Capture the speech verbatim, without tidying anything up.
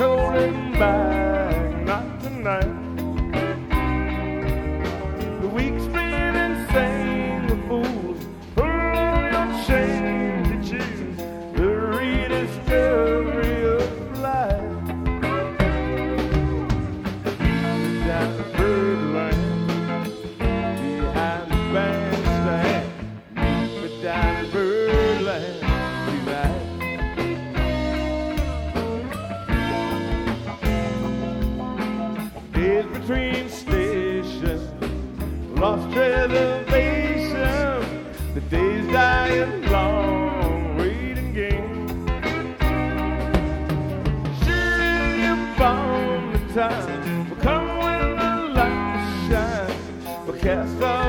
rolling back, not tonight. The week's been insane, the fools pull your chain to choose the rediscovery of life. Down the birdland, behind the bandstand, meet me down the birdland tonight. Days between stations, lost reservation, the days dying long, waiting game. Sure you found the time, will come when the light shines, will cast off